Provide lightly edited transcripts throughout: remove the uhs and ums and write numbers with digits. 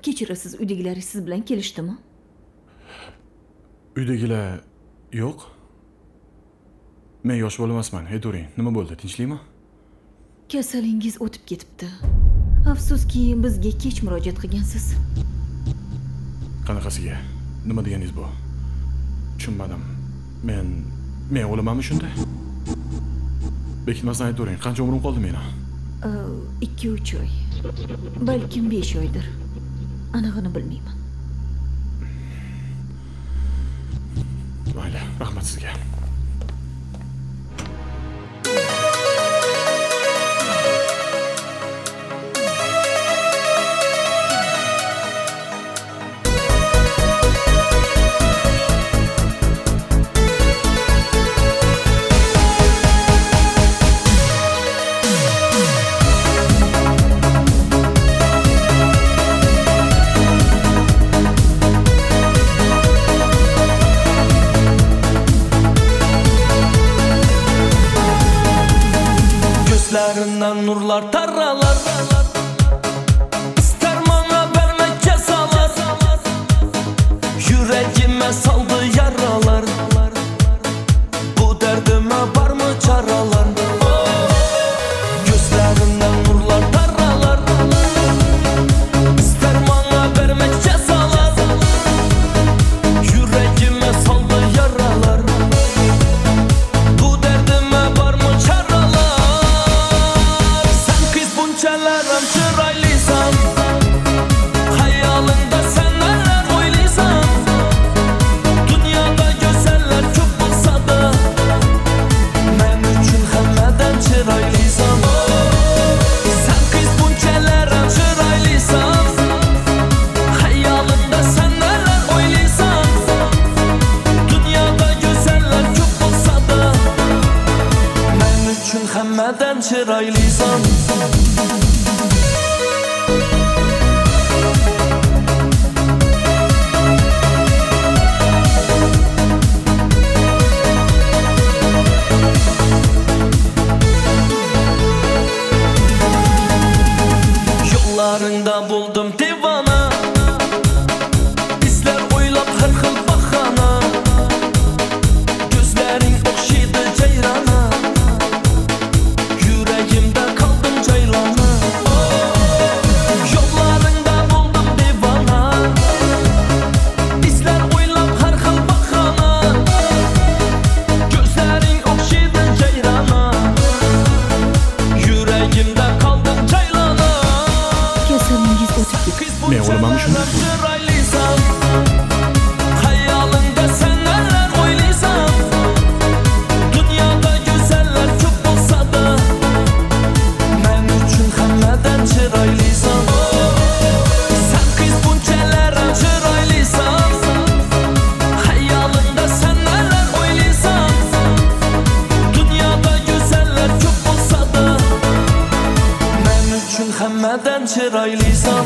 kechirasiz, uydagilar siz bilan kelishdimi? Uydagilar yo'q. Men yosh bo'lmasman. Ayturing, nima bo'ldi? Tinchlikmi? Kasalingiz o'tib ketibdi. Afsuski, bizga kech murojaat qilgansiz. Qanaqasiga? Nima deganingiz bu? Tushunmadim. Men o'lamanmi shunda? Bekitmasdan ayturing, qancha umrim qoldi meni? 2-3 oy. Balkim 5 oydir. Anig'ini bilmayman. Mayli, rahmat sizga. Gözlerinden nurlar taralar, ister bana vermek cezalar, yüreğime saldı yaralar. Bu derdime var mı çaralar? Gözlerinden nurlar taralar, ister bana vermek cezalar, yüreğime saldı yaralar. Bu derdime var mı çaralar? Bunçalarım çıraylıysam, hayalında sen neler oylaysan, dünyada güzeller çok olsa da men üçün həmmeden çıraylıysam. Sen kız bunçalarım çıraylıysam, hayalında sen neler oylaysan, dünyada güzeller çok olsa da men üçün həmmeden çıraylıysam. Yollarında buldum divana, izler oylap her xil baxana, gözlerin oxşaydı ceyrana, yüreğimde kaldım ceylana. Yollarında buldum divana, izler oylap her xil baxana, gözlerin oxşaydı ceyrana, yüreğimde kaldım ceylana. Kasalingiz o'tib ketibdi. Men o'lamanmi shunda? Hayalında sen neler oylaysan, dünyada güzeller çok olsa da men üçün həmmeden çıraylısan. Sen kız bunçalarım çıraylısan, hayalında sen neler oylaysan, dünyada güzeller çok olsa da men üçün həmmeden çıraylısan.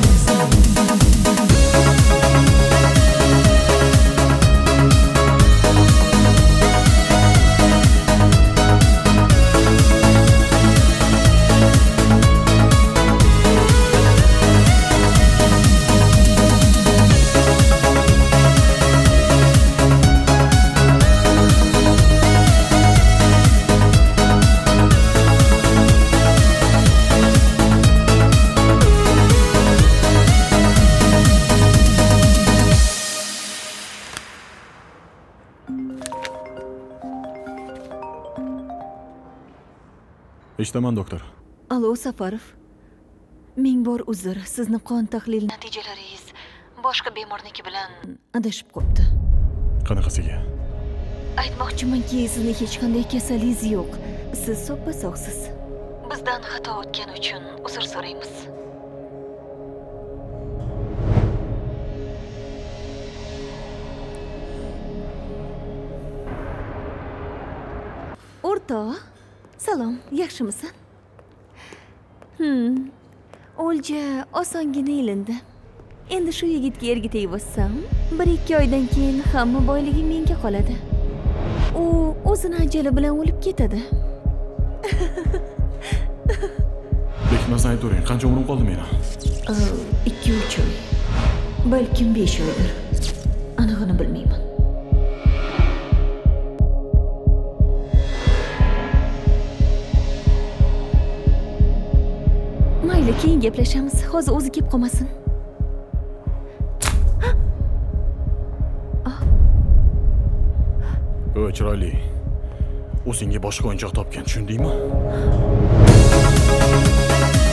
Eshitaman, doktor. Alo, Safarov. Ming bor uzr, sizni qon tahlili natijalaringiz boshqa bemorniki bilan adashib qopti. Qanaqasiga? Aytmoqchimanki, sizni hech qanday kasalingiz yo'q. Siz soppa-sog'siz. Bizdan xato o'tgani uchun uzr so'raymiz. O'rtoq, salom, yaxshimisan? O'lja osongina ilindi. Endi shu yigitga ergitay bo'lsam, 1-2 oydan keyin hamma boyligi menga qoladi. U o'zini ajali bilan o'lib ketadi. Bekitmasdan ayturing, qancha umrim qoldi meni? 2-3 oy. Balkim 5 oydir. Anig'ini bilmayman. Mayli, keyin gaplashamiz. Hozir o'zi kelib qolmasin. O, chiroyli. U senga boshqa o'yinchoq topgan, tushundingmi?